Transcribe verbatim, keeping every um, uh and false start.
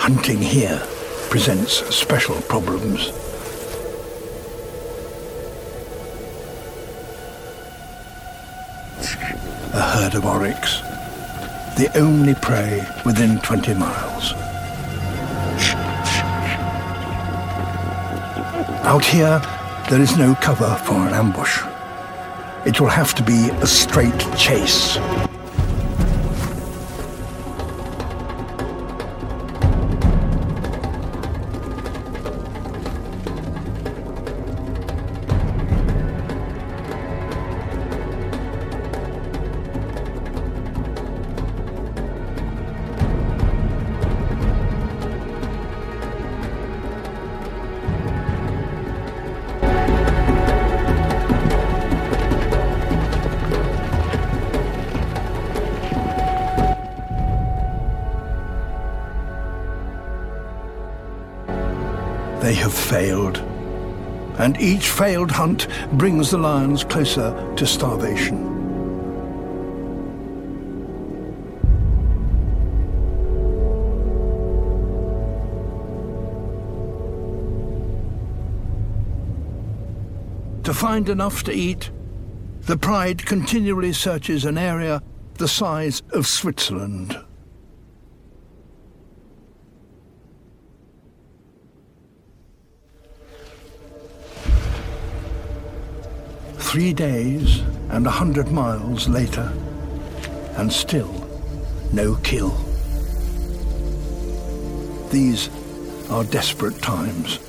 Hunting here presents special problems. A herd of oryx, the only prey within twenty miles. Out here, there is no cover for an ambush. It will have to be a straight chase. They have failed, and each failed hunt brings the lions closer to starvation. To find enough to eat, the Pride continually searches an area the size of Switzerland. Three days and a hundred miles later, and still no kill. These are desperate times.